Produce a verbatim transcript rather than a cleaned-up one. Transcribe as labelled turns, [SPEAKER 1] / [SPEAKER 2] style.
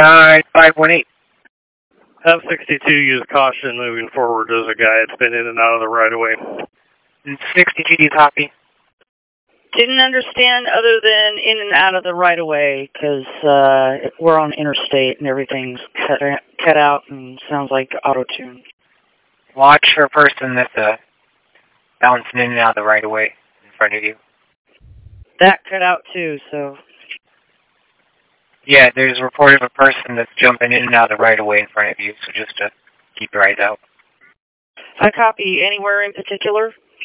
[SPEAKER 1] Uh, five one eight.
[SPEAKER 2] F sixty-two, use caution moving forward. There's a guy that's been in and out of the right-of-way.
[SPEAKER 1] sixty-two, copy.
[SPEAKER 3] Didn't understand other than in and out of the right-of-way, because uh, we're on interstate and everything's cut, cut out and sounds like auto-tune.
[SPEAKER 1] Watch for a person that's uh, bouncing in and out of the right-of-way in front of you.
[SPEAKER 3] That cut out too, so...
[SPEAKER 1] Yeah, there's a report of a person that's jumping in and out of the right-of-way in front of you, so just uh, keep your eyes out.
[SPEAKER 3] I copy. Anywhere in particular?